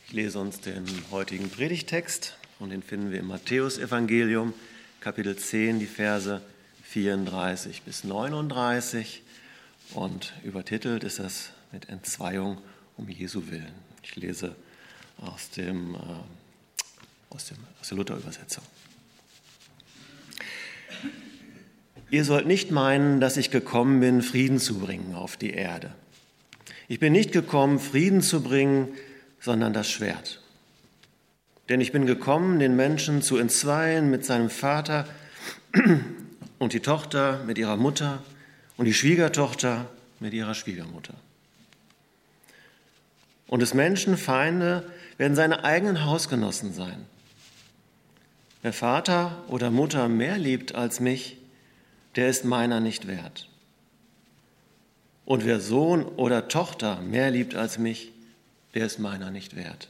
Ich lese uns den heutigen Predigttext und den finden wir im Matthäusevangelium, Kapitel 10, die Verse 34 bis 39 und übertitelt ist das mit Entzweiung um Jesu Willen. Ich lese aus der Luther-Übersetzung. Ihr sollt nicht meinen, dass ich gekommen bin, Frieden zu bringen auf die Erde. Ich bin nicht gekommen, Frieden zu bringen, sondern das Schwert. Denn ich bin gekommen, den Menschen zu entzweien mit seinem Vater und die Tochter mit ihrer Mutter und die Schwiegertochter mit ihrer Schwiegermutter. Und des Menschen Feinde werden seine eigenen Hausgenossen sein. Wer Vater oder Mutter mehr liebt als mich, der ist meiner nicht wert. Und wer Sohn oder Tochter mehr liebt als mich, der ist meiner nicht wert.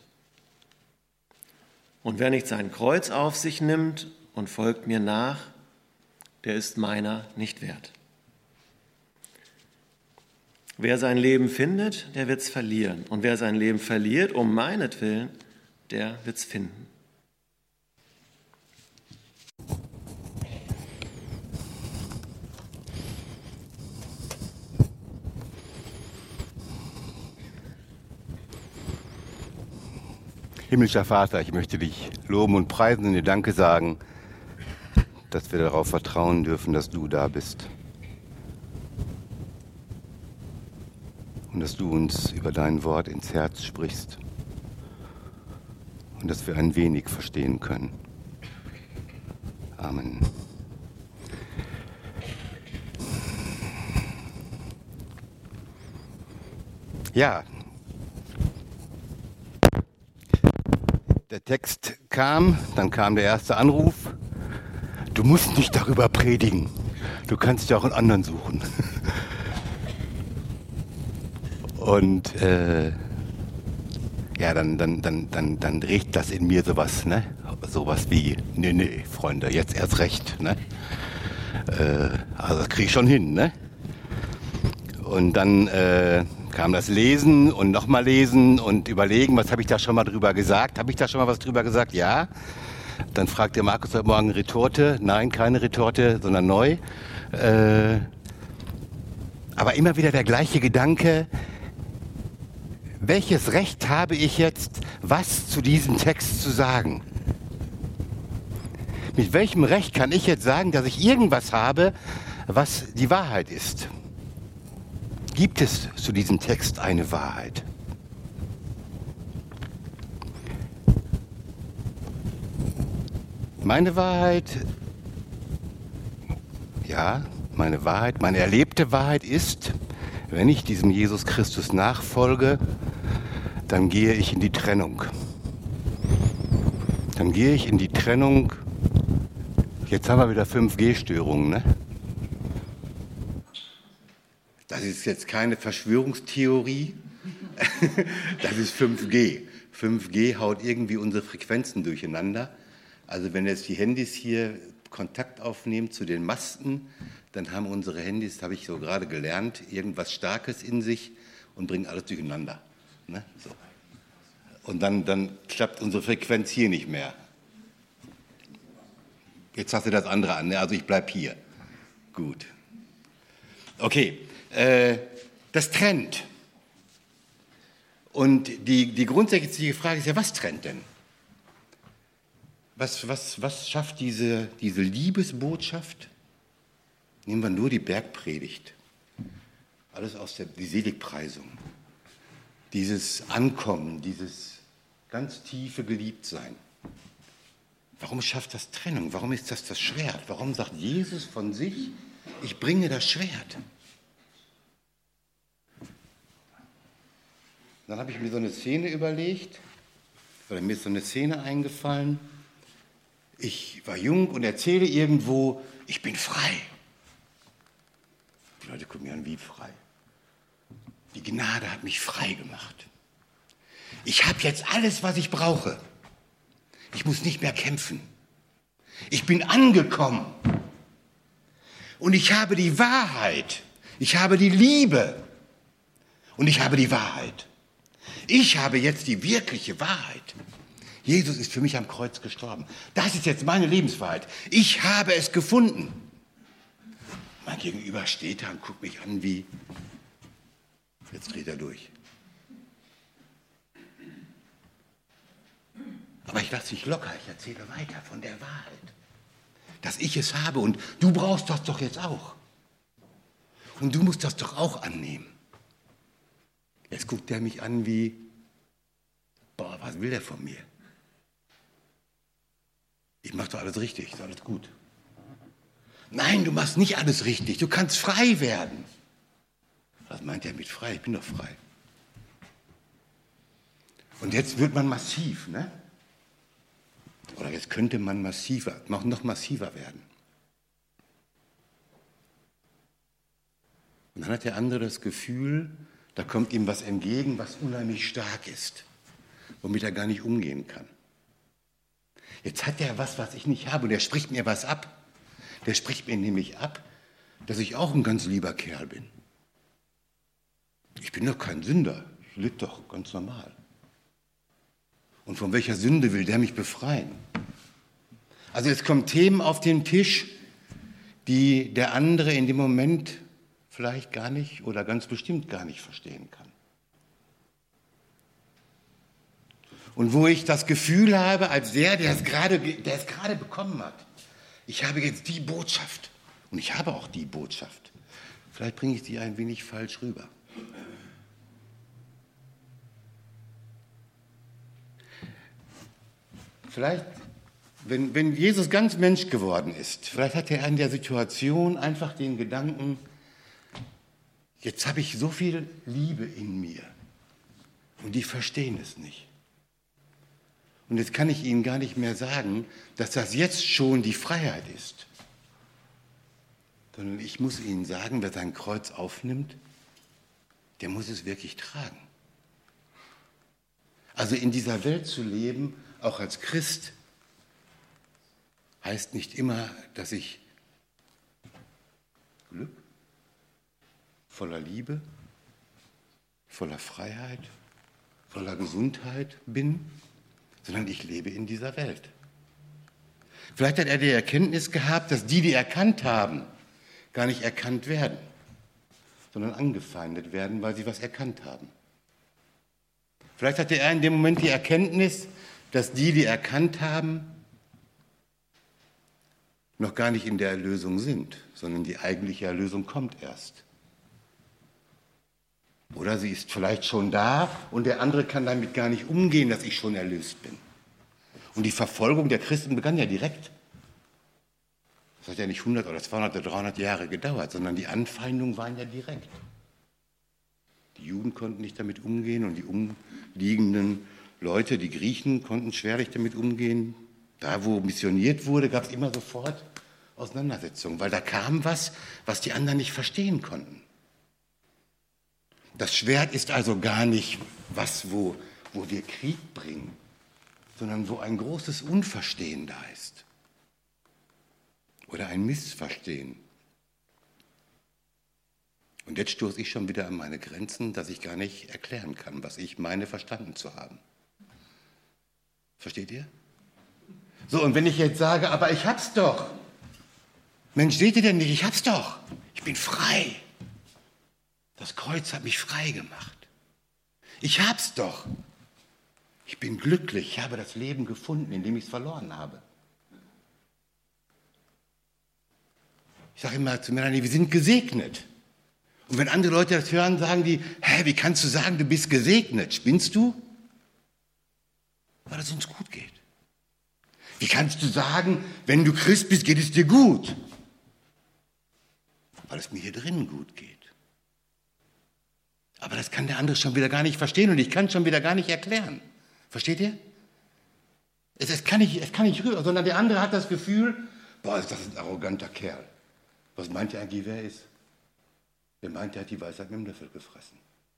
Und wer nicht sein Kreuz auf sich nimmt und folgt mir nach, der ist meiner nicht wert. Wer sein Leben findet, der wird's verlieren. Und wer sein Leben verliert, um meinetwillen, der wird's finden. Himmlischer Vater, ich möchte dich loben und preisen und dir Danke sagen, dass wir darauf vertrauen dürfen, dass du da bist. Und dass du uns über dein Wort ins Herz sprichst. Und dass wir ein wenig verstehen können. Amen. Ja. Der Text kam, dann kam der erste Anruf. Du musst nicht darüber predigen. Du kannst ja auch einen anderen suchen. Und ja, dann regt das in mir sowas, ne? Sowas wie, nee, Freunde, jetzt erst recht, ne? Also das kriege ich schon hin, ne? Und dann kam das Lesen und nochmal lesen und überlegen, was habe ich da schon mal drüber gesagt? Habe ich da schon mal was drüber gesagt? Ja. Dann fragt der Markus heute Morgen Retorte. Nein, keine Retorte, sondern neu. Aber immer wieder der gleiche Gedanke. Welches Recht habe ich jetzt, was zu diesem Text zu sagen? Mit welchem Recht kann ich jetzt sagen, dass ich irgendwas habe, was die Wahrheit ist? Gibt es zu diesem Text eine Wahrheit? Meine Wahrheit, meine erlebte Wahrheit ist, wenn ich diesem Jesus Christus nachfolge, dann gehe ich in die Trennung. Dann gehe ich in die Trennung. Jetzt haben wir wieder 5G-Störungen, ne? Das ist jetzt keine Verschwörungstheorie, das ist 5G. 5G haut irgendwie unsere Frequenzen durcheinander. Also wenn jetzt die Handys hier Kontakt aufnehmen zu den Masten, dann haben unsere Handys, das habe ich so gerade gelernt, irgendwas Starkes in sich und bringen alles durcheinander. Ne? So. Und dann klappt unsere Frequenz hier nicht mehr. Jetzt hast du das andere an, ne? Also ich bleibe hier. Gut. Okay. Das trennt. Und die grundsätzliche Frage ist ja, was trennt denn? Was schafft diese Liebesbotschaft? Nehmen wir nur die Bergpredigt. Alles aus die Seligpreisung. Dieses Ankommen, dieses ganz tiefe Geliebtsein. Warum schafft das Trennung? Warum ist das Schwert? Warum sagt Jesus von sich, ich bringe das Schwert? Dann habe ich mir so eine Szene überlegt, oder mir ist so eine Szene eingefallen. Ich war jung und erzähle irgendwo, ich bin frei. Die Leute gucken mir an, wie frei? Die Gnade hat mich frei gemacht. Ich habe jetzt alles, was ich brauche. Ich muss nicht mehr kämpfen. Ich bin angekommen. Und ich habe die Wahrheit. Ich habe die Liebe. Und ich habe die Wahrheit. Ich habe jetzt die wirkliche Wahrheit. Jesus ist für mich am Kreuz gestorben. Das ist jetzt meine Lebenswahrheit. Ich habe es gefunden. Mein Gegenüber steht da und guckt mich an wie, jetzt dreht er durch. Aber ich lasse mich locker, ich erzähle weiter von der Wahrheit. Dass ich es habe und du brauchst das doch jetzt auch. Und du musst das doch auch annehmen. Jetzt guckt er mich an wie, boah, was will der von mir? Ich mache doch alles richtig, ist alles gut. Nein, du machst nicht alles richtig, du kannst frei werden. Was meint er mit frei? Ich bin doch frei. Und jetzt wird man massiv, ne? Oder jetzt könnte man noch massiver werden. Und dann hat der andere das Gefühl, da kommt ihm was entgegen, was unheimlich stark ist, womit er gar nicht umgehen kann. Jetzt hat er was ich nicht habe, und er spricht mir was ab. Der spricht mir nämlich ab, dass ich auch ein ganz lieber Kerl bin. Ich bin doch kein Sünder, ich lebe doch ganz normal. Und von welcher Sünde will der mich befreien? Also jetzt kommen Themen auf den Tisch, die der andere in dem Moment vielleicht gar nicht oder ganz bestimmt gar nicht verstehen kann. Und wo ich das Gefühl habe, als der es gerade bekommen hat, ich habe jetzt die Botschaft und ich habe auch die Botschaft. Vielleicht bringe ich sie ein wenig falsch rüber. Vielleicht, wenn Jesus ganz Mensch geworden ist, vielleicht hat er in der Situation einfach den Gedanken, jetzt habe ich so viel Liebe in mir und die verstehen es nicht. Und jetzt kann ich ihnen gar nicht mehr sagen, dass das jetzt schon die Freiheit ist. Sondern ich muss ihnen sagen, wer sein Kreuz aufnimmt, der muss es wirklich tragen. Also in dieser Welt zu leben, auch als Christ, heißt nicht immer, dass ich Glück, voller Liebe, voller Freiheit, voller Gesundheit bin, sondern ich lebe in dieser Welt. Vielleicht hat er die Erkenntnis gehabt, dass die erkannt haben, gar nicht erkannt werden, sondern angefeindet werden, weil sie was erkannt haben. Vielleicht hatte er in dem Moment die Erkenntnis, dass die erkannt haben, noch gar nicht in der Erlösung sind, sondern die eigentliche Erlösung kommt erst. Oder sie ist vielleicht schon da und der andere kann damit gar nicht umgehen, dass ich schon erlöst bin. Und die Verfolgung der Christen begann ja direkt. Das hat ja nicht 100 oder 200 oder 300 Jahre gedauert, sondern die Anfeindungen waren ja direkt. Die Juden konnten nicht damit umgehen und die umliegenden Leute, die Griechen, konnten schwerlich damit umgehen. Da, wo missioniert wurde, gab es immer sofort Auseinandersetzungen, weil da kam was die anderen nicht verstehen konnten. Das Schwert ist also gar nicht was, wo wir Krieg bringen, sondern wo ein großes Unverstehen da ist. Oder ein Missverstehen. Und jetzt stoße ich schon wieder an meine Grenzen, dass ich gar nicht erklären kann, was ich meine, verstanden zu haben. Versteht ihr? So, und wenn ich jetzt sage, aber ich hab's doch. Mensch, seht ihr denn nicht, ich hab's doch. Ich bin frei. Das Kreuz hat mich frei gemacht. Ich hab's doch. Ich bin glücklich, ich habe das Leben gefunden, indem ich es verloren habe. Ich sage immer zu Melanie, wir sind gesegnet. Und wenn andere Leute das hören, sagen die, wie kannst du sagen, du bist gesegnet? Spinnst du? Weil es uns gut geht. Wie kannst du sagen, wenn du Christ bist, geht es dir gut? Weil es mir hier drinnen gut geht. Aber das kann der andere schon wieder gar nicht verstehen und ich kann schon wieder gar nicht erklären. Versteht ihr? Es kann nicht rühren, sondern der andere hat das Gefühl, boah, ist das ein arroganter Kerl. Was meint er eigentlich, wer er ist? Der meint, er hat die Weisheit mit dem Löffel gefressen.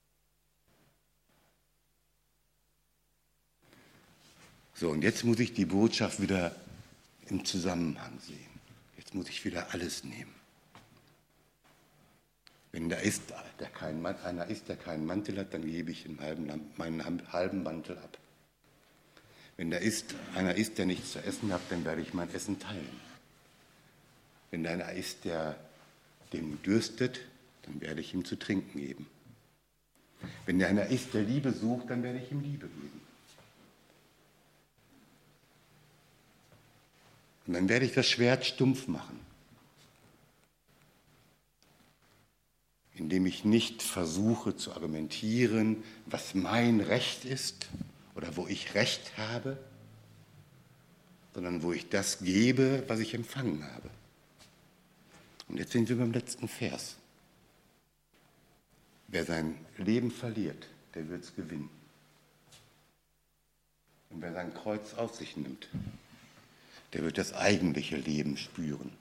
So, und jetzt muss ich die Botschaft wieder im Zusammenhang sehen. Jetzt muss ich wieder alles nehmen. Wenn da ist, einer ist, der keinen Mantel hat, dann gebe ich ihm meinen halben Mantel ab. Wenn da ist, einer ist, der nichts zu essen hat, dann werde ich mein Essen teilen. Wenn da einer ist, dem dürstet, dann werde ich ihm zu trinken geben. Wenn da einer ist, der Liebe sucht, dann werde ich ihm Liebe geben. Und dann werde ich das Schwert stumpf machen, indem ich nicht versuche zu argumentieren, was mein Recht ist oder wo ich Recht habe, sondern wo ich das gebe, was ich empfangen habe. Und jetzt sind wir beim letzten Vers. Wer sein Leben verliert, der wird es gewinnen. Und wer sein Kreuz auf sich nimmt, der wird das eigentliche Leben spüren.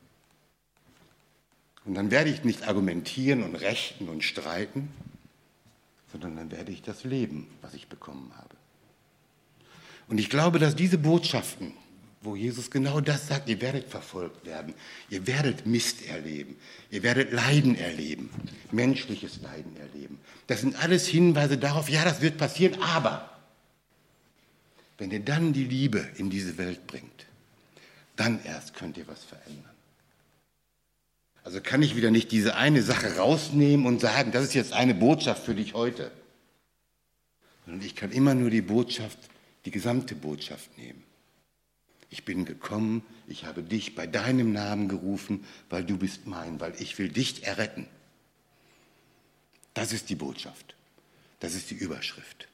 Und dann werde ich nicht argumentieren und rechten und streiten, sondern dann werde ich das leben, was ich bekommen habe. Und ich glaube, dass diese Botschaften, wo Jesus genau das sagt, ihr werdet verfolgt werden, ihr werdet Mist erleben, ihr werdet Leiden erleben, menschliches Leiden erleben. Das sind alles Hinweise darauf, ja, das wird passieren, aber wenn ihr dann die Liebe in diese Welt bringt, dann erst könnt ihr was verändern. Also kann ich wieder nicht diese eine Sache rausnehmen und sagen, das ist jetzt eine Botschaft für dich heute. Sondern ich kann immer nur die Botschaft, die gesamte Botschaft nehmen. Ich bin gekommen, ich habe dich bei deinem Namen gerufen, weil du bist mein, weil ich will dich erretten. Das ist die Botschaft. Das ist die Überschrift.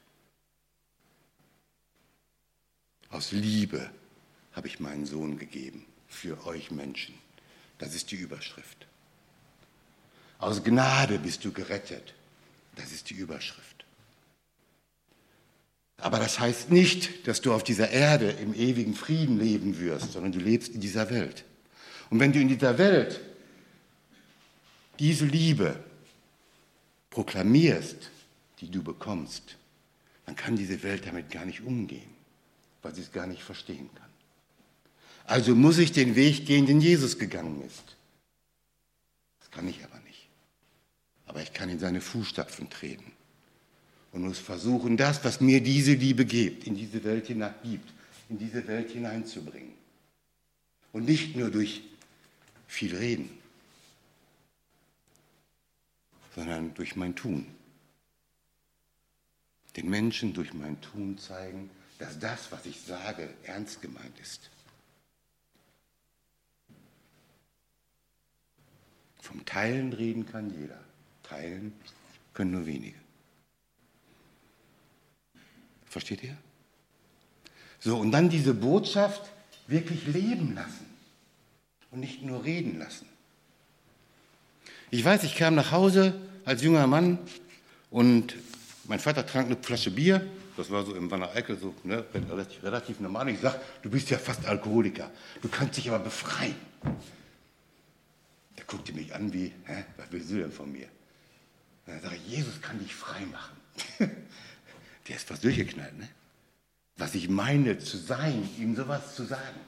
Aus Liebe habe ich meinen Sohn gegeben für euch Menschen. Das ist die Überschrift. Aus Gnade bist du gerettet. Das ist die Überschrift. Aber das heißt nicht, dass du auf dieser Erde im ewigen Frieden leben wirst, sondern du lebst in dieser Welt. Und wenn du in dieser Welt diese Liebe proklamierst, die du bekommst, dann kann diese Welt damit gar nicht umgehen, weil sie es gar nicht verstehen kann. Also muss ich den Weg gehen, den Jesus gegangen ist. Das kann ich aber nicht. Aber ich kann in seine Fußstapfen treten und muss versuchen, das, was mir diese Liebe gibt, in diese Welt hineinzubringen. Und nicht nur durch viel Reden, sondern durch mein Tun. Den Menschen durch mein Tun zeigen, dass das, was ich sage, ernst gemeint ist. Vom Teilen reden kann jeder. Teilen können nur wenige. Versteht ihr? So, und dann diese Botschaft wirklich leben lassen und nicht nur reden lassen. Ich weiß, ich kam nach Hause als junger Mann und mein Vater trank eine Flasche Bier. Das war so im Wanne-Eickel so, ne, relativ normal. Ich sage, du bist ja fast Alkoholiker. Du kannst dich aber befreien. Der guckte mich an wie, was willst du denn von mir? Und dann sage ich, Jesus kann dich frei machen. Der ist fast durchgeknallt, ne? Was ich meine zu sein, ihm sowas zu sagen.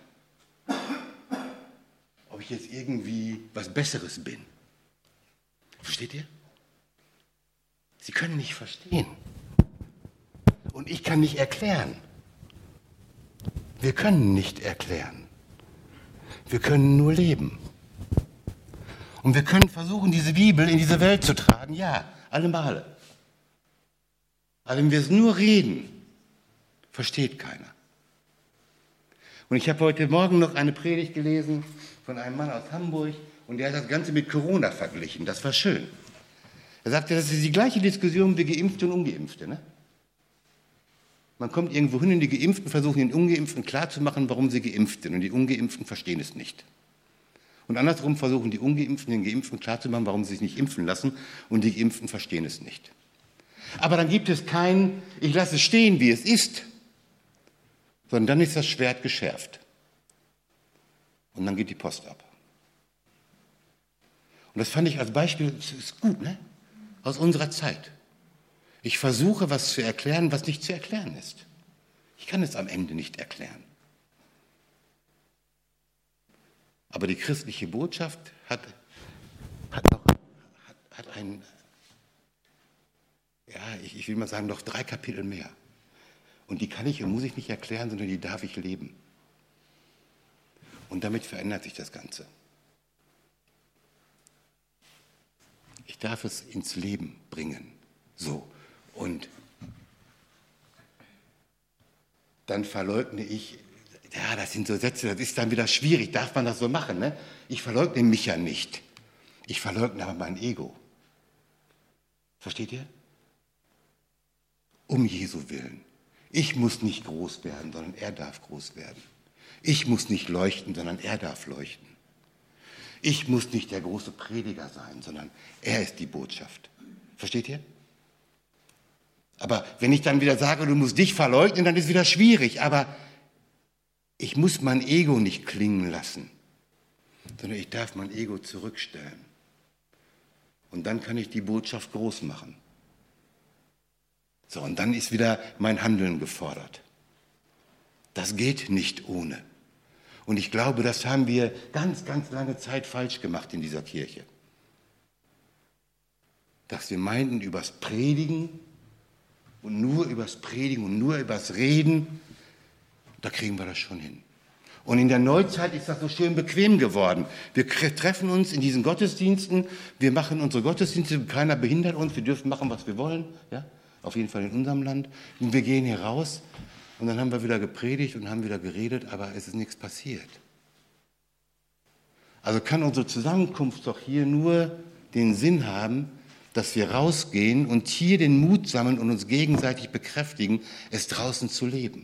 Ob ich jetzt irgendwie was Besseres bin. Versteht ihr? Sie können nicht verstehen. Und ich kann nicht erklären. Wir können nicht erklären. Wir können nur leben. Und wir können versuchen, diese Bibel in diese Welt zu tragen. Ja, alle Male. Aber wenn wir es nur reden, versteht keiner. Und ich habe heute Morgen noch eine Predigt gelesen von einem Mann aus Hamburg und der hat das Ganze mit Corona verglichen. Das war schön. Er sagte, das ist die gleiche Diskussion wie Geimpfte und Ungeimpfte. Ne? Man kommt irgendwo hin und die Geimpften versuchen den Ungeimpften klarzumachen, warum sie geimpft sind und die Ungeimpften verstehen es nicht. Und andersrum versuchen die Ungeimpften den Geimpften klarzumachen, warum sie sich nicht impfen lassen und die Geimpften verstehen es nicht. Aber dann gibt es kein, ich lasse es stehen, wie es ist, sondern dann ist das Schwert geschärft. Und dann geht die Post ab. Und das fand ich als Beispiel, das ist gut, ne? Aus unserer Zeit. Ich versuche, was zu erklären, was nicht zu erklären ist. Ich kann es am Ende nicht erklären. Aber die christliche Botschaft hat ich will mal sagen, noch 3 Kapitel mehr. Und die kann ich und muss ich nicht erklären, sondern die darf ich leben. Und damit verändert sich das Ganze. Ich darf es ins Leben bringen. So. Und dann verleugne ich, ja, das sind so Sätze, das ist dann wieder schwierig. Darf man das so machen? Ne? Ich verleugne mich ja nicht. Ich verleugne aber mein Ego. Versteht ihr? Um Jesu willen. Ich muss nicht groß werden, sondern er darf groß werden. Ich muss nicht leuchten, sondern er darf leuchten. Ich muss nicht der große Prediger sein, sondern er ist die Botschaft. Versteht ihr? Aber wenn ich dann wieder sage, du musst dich verleugnen, dann ist es wieder schwierig. Aber ich muss mein Ego nicht klingen lassen, sondern ich darf mein Ego zurückstellen. Und dann kann ich die Botschaft groß machen. So, und dann ist wieder mein Handeln gefordert. Das geht nicht ohne. Und ich glaube, das haben wir ganz, ganz lange Zeit falsch gemacht in dieser Kirche. Dass wir meinten, übers Predigen und nur übers Predigen und nur übers Reden, da kriegen wir das schon hin. Und in der Neuzeit ist das so schön bequem geworden. Wir treffen uns in diesen Gottesdiensten, wir machen unsere Gottesdienste, keiner behindert uns, wir dürfen machen, was wir wollen, ja? Auf jeden Fall in unserem Land. Und wir gehen hier raus und dann haben wir wieder gepredigt und haben wieder geredet, aber es ist nichts passiert. Also kann unsere Zusammenkunft doch hier nur den Sinn haben, dass wir rausgehen und hier den Mut sammeln und uns gegenseitig bekräftigen, es draußen zu leben.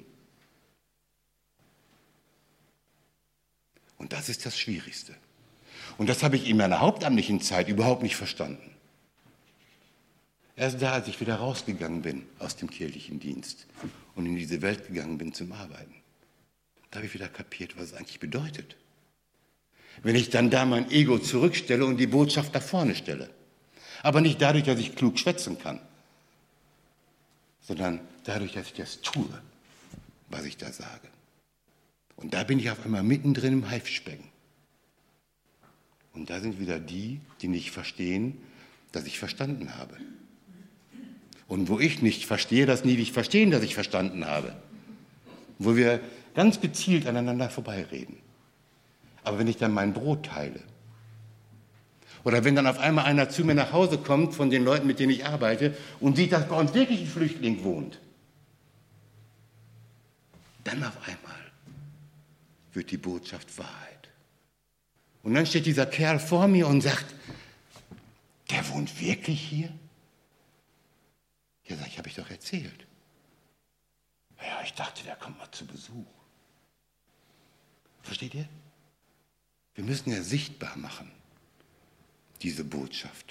Und das ist das Schwierigste. Und das habe ich in meiner hauptamtlichen Zeit überhaupt nicht verstanden. Erst da, als ich wieder rausgegangen bin aus dem kirchlichen Dienst und in diese Welt gegangen bin zum Arbeiten, da habe ich wieder kapiert, was es eigentlich bedeutet. Wenn ich dann da mein Ego zurückstelle und die Botschaft nach vorne stelle. Aber nicht dadurch, dass ich klug schwätzen kann, sondern dadurch, dass ich das tue, was ich da sage. Und da bin ich auf einmal mittendrin im Haifischbecken. Und da sind wieder die, die nicht verstehen, dass ich verstanden habe. Und wo ich nicht verstehe, dass nie nicht verstehen, dass ich verstanden habe. Wo wir ganz gezielt aneinander vorbeireden. Aber wenn ich dann mein Brot teile, oder wenn dann auf einmal einer zu mir nach Hause kommt, von den Leuten, mit denen ich arbeite, und sieht, dass bei uns wirklich ein Flüchtling wohnt, dann auf einmal wird die Botschaft Wahrheit. Und dann steht dieser Kerl vor mir und sagt, der wohnt wirklich hier? Ja, sag ich, habe ich doch erzählt. Ja, ich dachte, der kommt mal zu Besuch. Versteht ihr? Wir müssen ja sichtbar machen, diese Botschaft.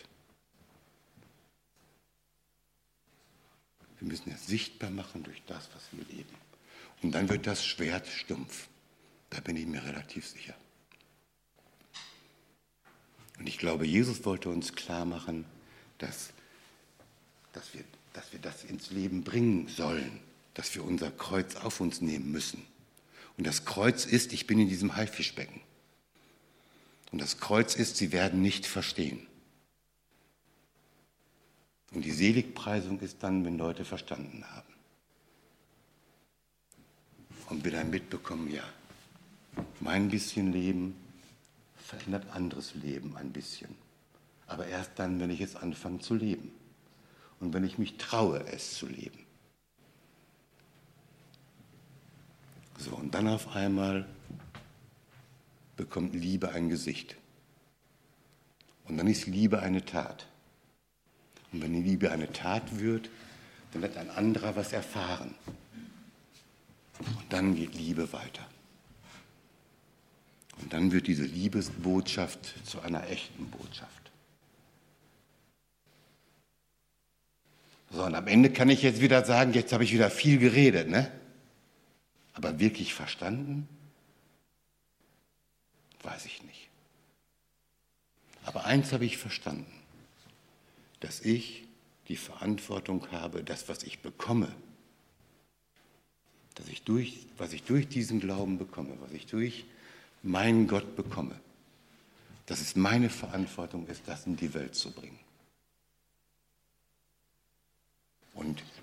Wir müssen ja sichtbar machen durch das, was wir leben. Und dann wird das Schwert stumpf. Da bin ich mir relativ sicher. Und ich glaube, Jesus wollte uns klar machen, dass wir das ins Leben bringen sollen, dass wir unser Kreuz auf uns nehmen müssen. Und das Kreuz ist, ich bin in diesem Haifischbecken. Und das Kreuz ist, sie werden nicht verstehen. Und die Seligpreisung ist dann, wenn Leute verstanden haben. Und wir dann mitbekommen, ja, mein bisschen Leben verändert anderes Leben ein bisschen. Aber erst dann, wenn ich es anfange zu leben. Und wenn ich mich traue, es zu leben. So, und dann auf einmal bekommt Liebe ein Gesicht. Und dann ist Liebe eine Tat. Und wenn die Liebe eine Tat wird, dann wird ein anderer was erfahren. Und dann geht Liebe weiter. Und dann wird diese Liebesbotschaft zu einer echten Botschaft. So, und am Ende kann ich jetzt wieder sagen, jetzt habe ich wieder viel geredet, ne? Aber wirklich verstanden? Weiß ich nicht. Aber eins habe ich verstanden, dass ich die Verantwortung habe, das, was ich bekomme, was ich durch diesen Glauben bekomme, was ich durch meinen Gott bekomme, dass es meine Verantwortung ist, das in die Welt zu bringen.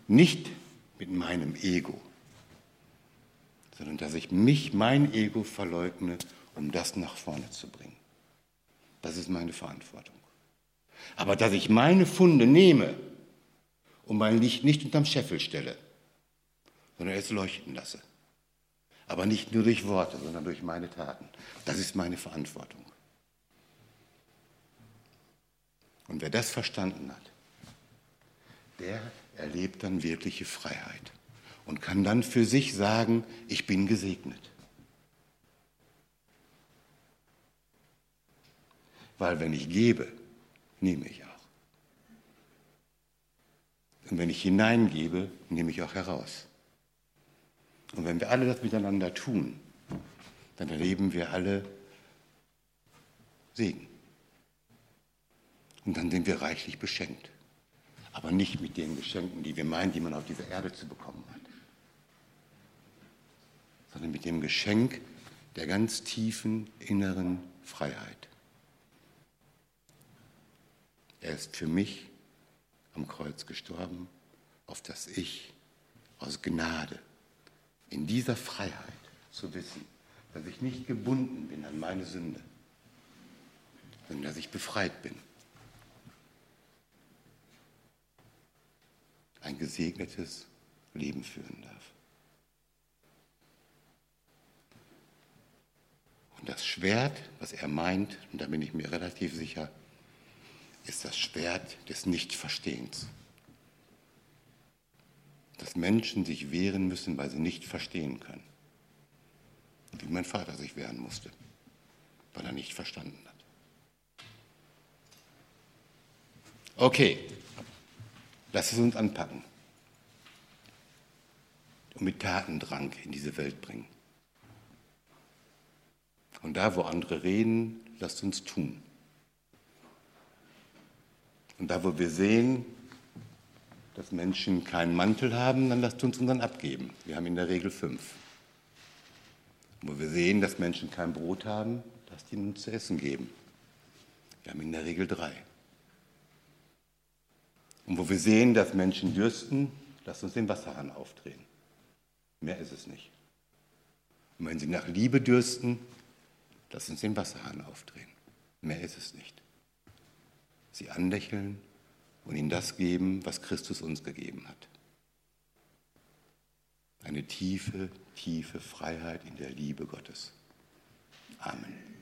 nicht mit meinem Ego, sondern dass ich mein Ego verleugne, um das nach vorne zu bringen. Das ist meine Verantwortung. Aber dass ich meine Funde nehme und mein Licht nicht unterm Scheffel stelle, sondern es leuchten lasse. Aber nicht nur durch Worte, sondern durch meine Taten. Das ist meine Verantwortung. Und wer das verstanden hat, der erlebt dann wirkliche Freiheit und kann dann für sich sagen, ich bin gesegnet. Weil wenn ich gebe, nehme ich auch. Und wenn ich hineingebe, nehme ich auch heraus. Und wenn wir alle das miteinander tun, dann erleben wir alle Segen. Und dann sind wir reichlich beschenkt. Aber nicht mit den Geschenken, die wir meinen, die man auf dieser Erde zu bekommen hat, sondern mit dem Geschenk der ganz tiefen inneren Freiheit. Er ist für mich am Kreuz gestorben, auf das ich aus Gnade in dieser Freiheit zu wissen, dass ich nicht gebunden bin an meine Sünde, sondern dass ich befreit bin. Ein gesegnetes Leben führen darf. Und das Schwert, was er meint, und da bin ich mir relativ sicher, ist das Schwert des Nichtverstehens. Dass Menschen sich wehren müssen, weil sie nicht verstehen können. Wie mein Vater sich wehren musste, weil er nicht verstanden hat. Okay, lass es uns anpacken und mit Tatendrang in diese Welt bringen. Und da, wo andere reden, lasst uns tun. Und da, wo wir sehen, dass Menschen keinen Mantel haben, dann lasst uns unseren abgeben. Wir haben in der Regel 5. Wo wir sehen, dass Menschen kein Brot haben, lasst ihnen zu essen geben. Wir haben in der Regel 3. Und wo wir sehen, dass Menschen dürsten, lasst uns den Wasserhahn aufdrehen. Mehr ist es nicht. Und wenn sie nach Liebe dürsten, lasst uns den Wasserhahn aufdrehen. Mehr ist es nicht. Sie anlächeln und ihnen das geben, was Christus uns gegeben hat. Eine tiefe, tiefe Freiheit in der Liebe Gottes. Amen.